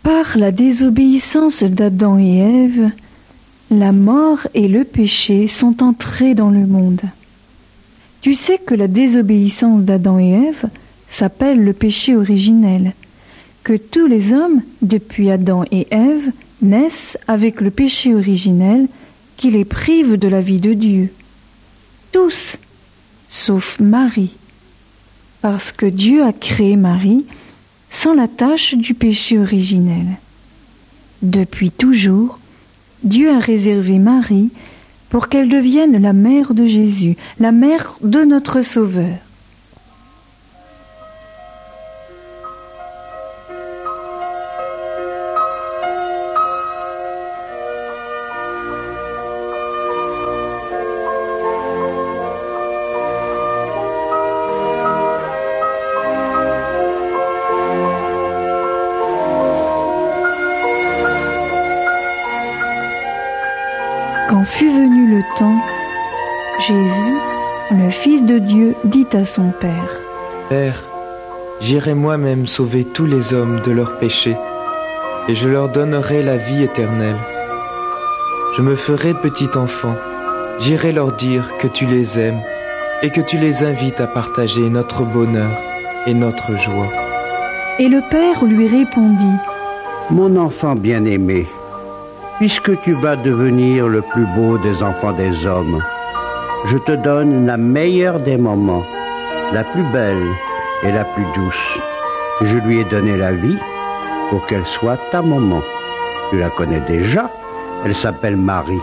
Par la désobéissance d'Adam et Ève, la mort et le péché sont entrés dans le monde. Tu sais que la désobéissance d'Adam et Ève s'appelle le péché originel, que tous les hommes, depuis Adam et Ève, naissent avec le péché originel qui les prive de la vie de Dieu. Tous, sauf Marie, parce que Dieu a créé Marie sans la tache du péché originel. Depuis toujours, Dieu a réservé Marie pour qu'elle devienne la mère de Jésus, la mère de notre Sauveur. Quand fut venu le temps, Jésus, le Fils de Dieu, dit à son Père : Père, j'irai moi-même sauver tous les hommes de leurs péchés, et je leur donnerai la vie éternelle. Je me ferai petit enfant, j'irai leur dire que tu les aimes, et que tu les invites à partager notre bonheur et notre joie. Et le Père lui répondit : Mon enfant bien-aimé, puisque tu vas devenir le plus beau des enfants des hommes, je te donne la meilleure des mamans, la plus belle et la plus douce. Je lui ai donné la vie pour qu'elle soit ta maman. Tu la connais déjà, elle s'appelle Marie.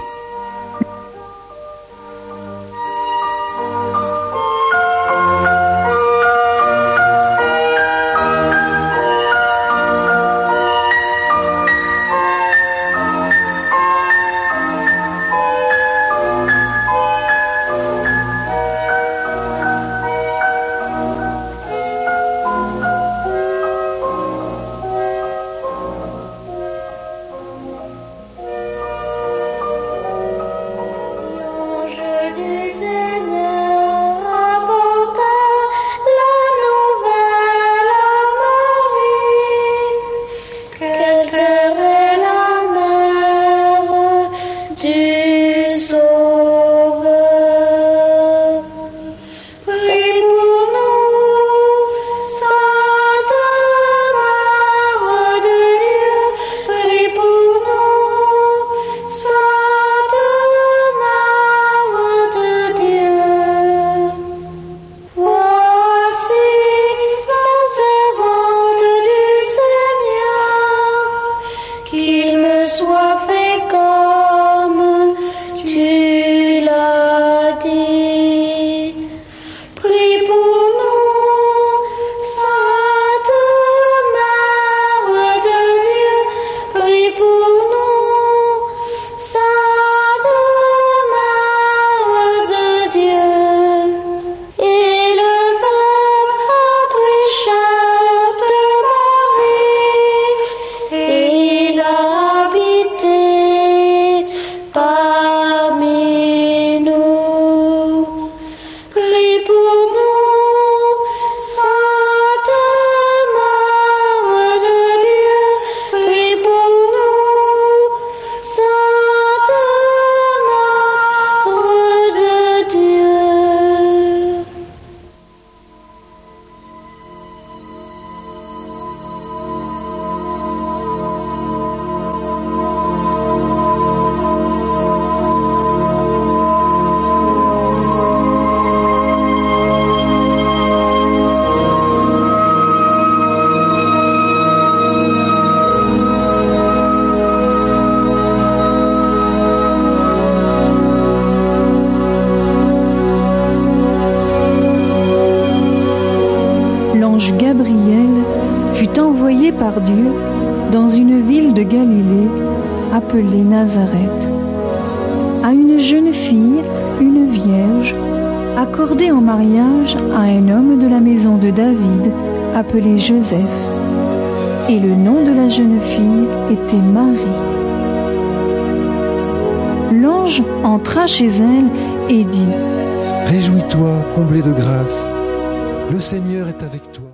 L'ange Gabriel fut envoyé par Dieu dans une ville de Galilée appelée Nazareth, à une jeune fille, une vierge, accordée en mariage à un homme de la maison de David appelé Joseph. Et le nom de la jeune fille était Marie. L'ange entra chez elle et dit : Réjouis-toi, comblée de grâce, le Seigneur est avec toi.